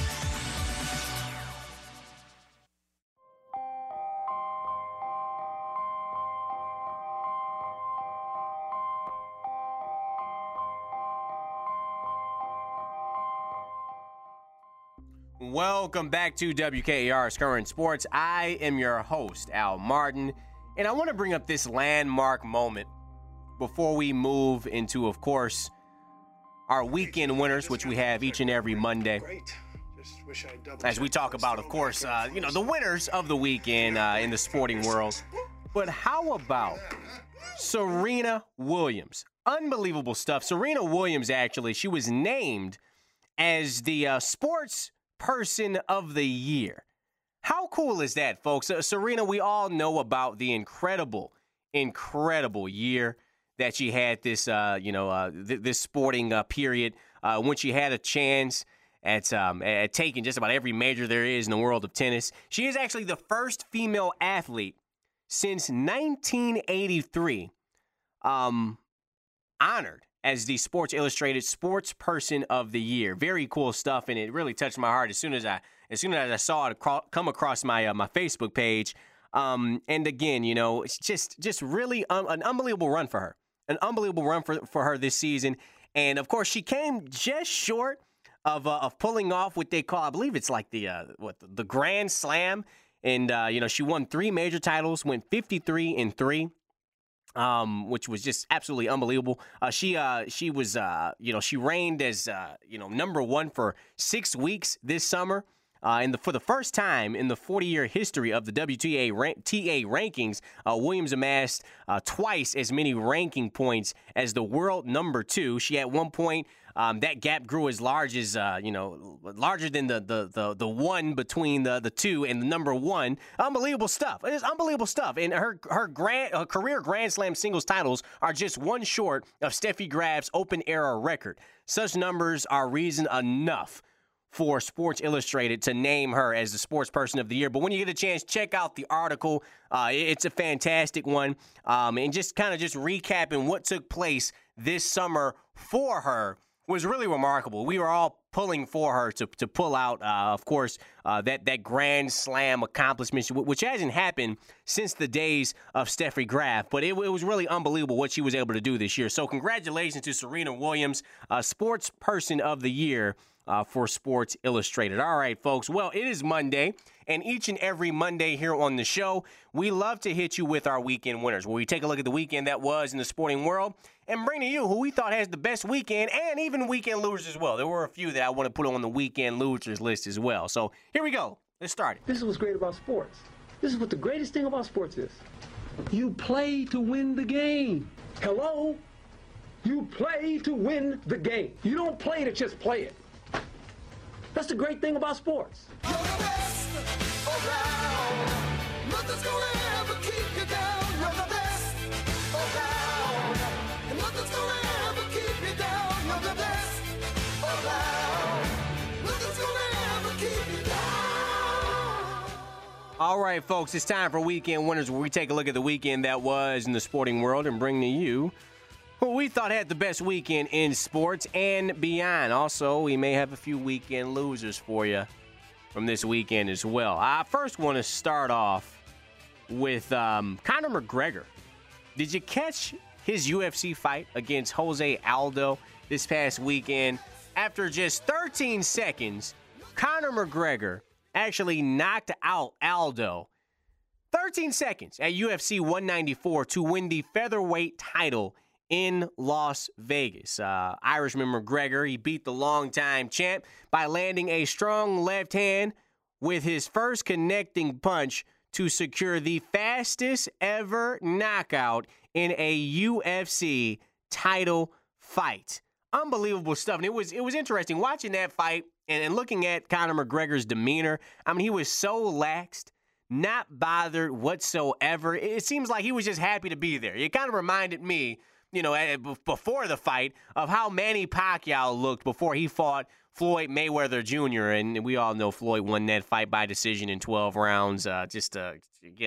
Welcome back to WKAR's Current Sports. I am your host, Al Martin, and I want to bring up this landmark moment before we move into, of course, our weekend winners, which we have each and every Monday. As we talk about, of course, the winners of the weekend in the sporting world. But how about Serena Williams? Unbelievable stuff. Serena Williams, actually, she was named as the sports person of the year. How cool is that, folks? Serena, we all know about the incredible year that she had this, this sporting period when she had a chance at taking just about every major there is in the world of tennis. She is actually the first female athlete since 1983 honored as the Sports Illustrated Sports Person of the Year. Very cool stuff, and it really touched my heart as soon as I saw it come across my my Facebook page. And again, it's just really an unbelievable run for her. An unbelievable run for her this season. And of course, she came just short of pulling off what they call, I believe it's like the Grand Slam. And she won 3 major titles, went 53-3. Which was just absolutely unbelievable. She was she reigned as number 1 for 6 weeks this summer. For the first time in the 40-year history of the WTA rankings, Williams amassed twice as many ranking points as the world number 2. She at one point that gap grew as large as larger than the one between the 2 and the number 1. Unbelievable stuff. It is unbelievable stuff. And her career Grand Slam singles titles are just one short of Steffi Graf's Open Era record. Such numbers are reason enough for Sports Illustrated to name her as the Sports Person of the Year. But when you get a chance, check out the article. It's a fantastic one. And just recapping what took place this summer for her was really remarkable. We were all pulling for her to pull out, of course, that Grand Slam accomplishment, which hasn't happened since the days of Steffi Graf. But it was really unbelievable what she was able to do this year. So congratulations to Serena Williams, Sports Person of the Year for Sports Illustrated. All right, folks. Well, it is Monday, and each and every Monday here on the show, we love to hit you with our weekend winners, where we take a look at the weekend that was in the sporting world and bring to you who we thought has the best weekend and even weekend losers as well. There were a few that I want to put on the weekend losers list as well. So here we go. Let's start it. This is what's great about sports. This is what the greatest thing about sports is. You play to win the game. Hello? You play to win the game. You don't play to just play it. That's the great thing about sports. You're the best around. Nothing's gonna ever keep you down. You're the best around. And nothing's gonna ever keep you down. You're the best around. Nothing's gonna ever keep you down. All right, folks, it's time for Weekend Winners, where we take a look at the weekend that was in the sporting world and bring to you who we thought had the best weekend in sports and beyond. Also, we may have a few weekend losers for you from this weekend as well. I first want to start off with Conor McGregor. Did you catch his UFC fight against Jose Aldo this past weekend? After just 13 seconds, Conor McGregor actually knocked out Aldo. 13 seconds at UFC 194 to win the featherweight title in Las Vegas. Irishman McGregor, he beat the longtime champ by landing a strong left hand with his first connecting punch to secure the fastest ever knockout in a UFC title fight. Unbelievable stuff. And it was interesting watching that fight and looking at Conor McGregor's demeanor. I mean, he was so laxed. not bothered whatsoever. It seems like he was just happy to be there. It kind of reminded me, before the fight, of how Manny Pacquiao looked before he fought Floyd Mayweather Jr., and we all know Floyd won that fight by decision in 12 rounds. One dozen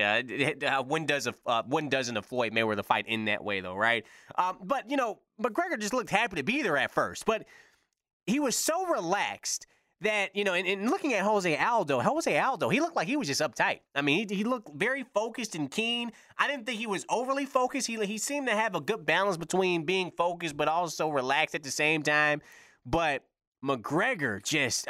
of Floyd Mayweather fight in that way, though, right? But McGregor just looked happy to be there at first, but he was so relaxed that, and looking at Jose Aldo, he looked like he was just uptight. I mean, he looked very focused and keen. I didn't think he was overly focused. He seemed to have a good balance between being focused but also relaxed at the same time. But McGregor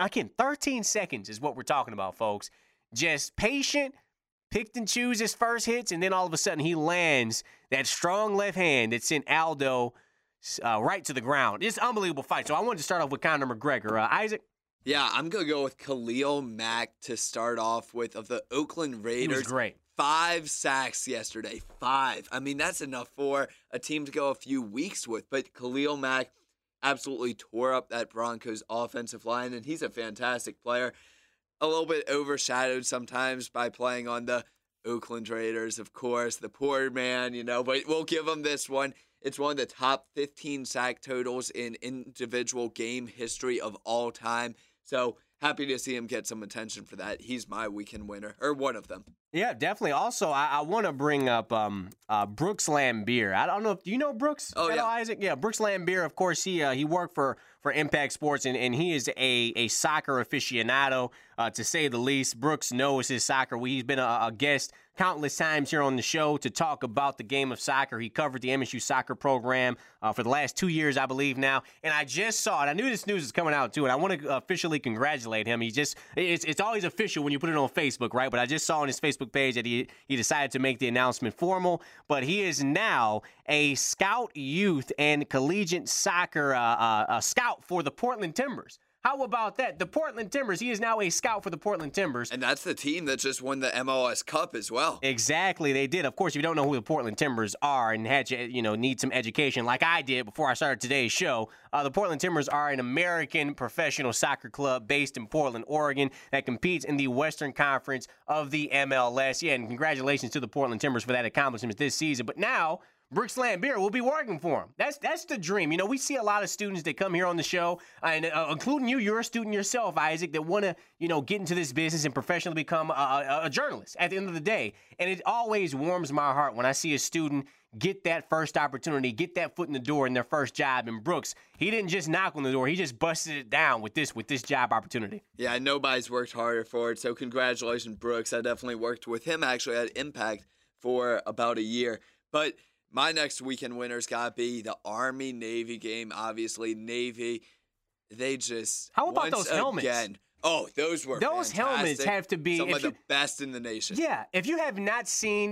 13 seconds is what we're talking about, folks. Just patient, picked and choose his first hits, and then all of a sudden he lands that strong left hand that sent Aldo right to the ground. It's an unbelievable fight. So I wanted to start off with Conor McGregor. Isaac? Yeah, I'm going to go with Khalil Mack to start off with of the Oakland Raiders. He was great. 5 sacks yesterday. 5. I mean, that's enough for a team to go a few weeks with. But Khalil Mack absolutely tore up that Broncos offensive line, and he's a fantastic player. A little bit overshadowed sometimes by playing on the Oakland Raiders, of course, the poor man, but we'll give him this one. It's one of the top 15 sack totals in individual game history of all time. So happy to see him get some attention for that. He's my weekend winner, or one of them. Yeah, definitely. Also, I want to bring up Brooks Lambier. I don't know do you know Brooks? Oh, yeah. Isaac? Yeah, Brooks Lambier, of course, he worked for Impact Sports, and he is a soccer aficionado, to say the least. Brooks knows his soccer. He's been a guest countless times here on the show to talk about the game of soccer. He covered the MSU soccer program for the last 2 years, I believe now. And I just saw it. I knew this news was coming out, too, and I want to officially congratulate him. It's always official when you put it on Facebook, right? But I just saw on his Facebook page that he decided to make the announcement formal. But he is now a scout youth and collegiate soccer scout for the Portland Timbers. How about that? The Portland Timbers. He is now a scout for the Portland Timbers. And that's the team that just won the MLS Cup as well. Exactly, they did. Of course, if you don't know who the Portland Timbers are and had need some education like I did before I started today's show, the Portland Timbers are an American professional soccer club based in Portland, Oregon, that competes in the Western Conference of the MLS. Yeah, and congratulations to the Portland Timbers for that accomplishment this season. But now Brooks Lambier will be working for him. That's the dream. We see a lot of students that come here on the show, and including you. You're a student yourself, Isaac, that want to, get into this business and professionally become a journalist at the end of the day. And it always warms my heart when I see a student get that first opportunity, get that foot in the door in their first job. And Brooks, he didn't just knock on the door. He just busted it down with this job opportunity. Yeah, nobody's worked harder for it. So congratulations, Brooks. I definitely worked with him actually at Impact for about a year. But my next weekend winner's got to be the Army-Navy game. Obviously, Navy, they just How about those helmets? Again, oh, those were fantastic. Helmets have to be some of the best in the nation. Yeah, if you didn't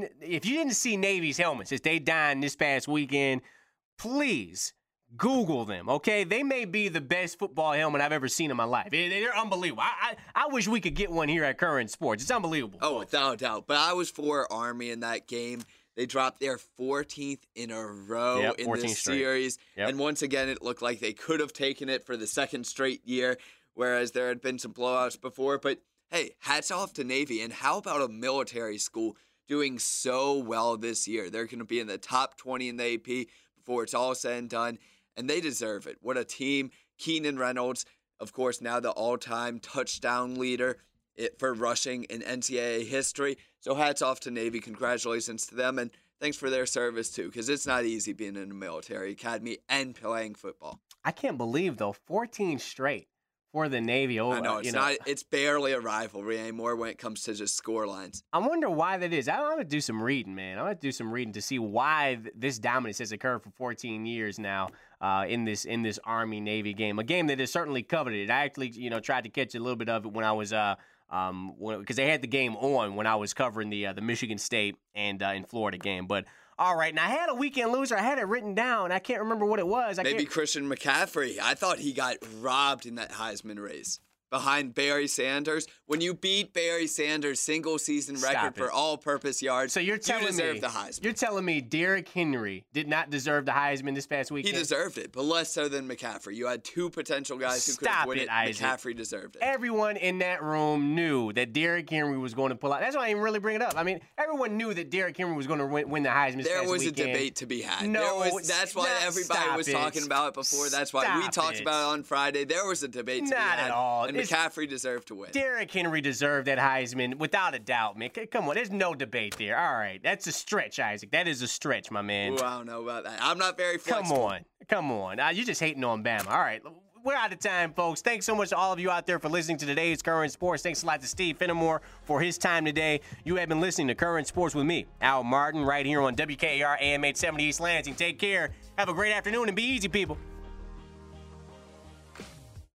see Navy's helmets as they dined this past weekend, please Google them, okay? They may be the best football helmet I've ever seen in my life. They're unbelievable. I wish we could get one here at Current Sports. It's unbelievable. Oh, without a doubt. But I was for Army in that game. They dropped their 14th in a row in this series. Yep. And once again, it looked like they could have taken it for the second straight year, whereas there had been some blowouts before. But, hey, hats off to Navy. And how about a military school doing so well this year? They're going to be in the top 20 in the AP before it's all said and done, and they deserve it. What a team. Keenan Reynolds, of course, now the all-time touchdown leader for rushing in NCAA history. So hats off to Navy. Congratulations to them, and thanks for their service, too, because it's not easy being in a military academy and playing football. I can't believe, though, 14 straight for the Navy. I know, it's barely a rivalry anymore when it comes to just score lines. I wonder why that is. I want to do some reading, man. I want to do some reading to see why this dominance has occurred for 14 years now in this Army-Navy game, a game that is certainly coveted. I actually, tried to catch a little bit of it when I was because they had the game on when I was covering the Michigan State and in Florida game. But all right, now I had a weekend loser. I had it written down. I can't remember what it was. Maybe Christian McCaffrey. I thought he got robbed in that Heisman race. behind Barry Sanders. When you beat Barry Sanders' single-season record for all-purpose yards, so you deserve the Heisman. You're telling me Derrick Henry did not deserve the Heisman this past weekend? He deserved it, but less so than McCaffrey. You had two potential guys who could have won it. McCaffrey deserved it. Everyone in that room knew that Derrick Henry was going to pull out. That's why I didn't really bring it up. I mean, everyone knew that Derrick Henry was going to win the Heisman this past weekend. There was a debate to be had. That's why everybody was talking about it before. That's why we talked about it on Friday. There was a debate to be had. Not at all. And McCaffrey deserved to win. Derrick Henry deserved that Heisman without a doubt, man. Come on, there's no debate there. All right, that's a stretch, Isaac. That is a stretch, my man. Ooh, I don't know about that. I'm not very flexible. Come on. You're just hating on Bama. All right. We're out of time, folks. Thanks so much to all of you out there for listening to today's Current Sports. Thanks a lot to Steve Fenimore for his time today. You have been listening to Current Sports with me, Al Martin, right here on WKAR AM 870 East Lansing. Take care. Have a great afternoon and be easy, people.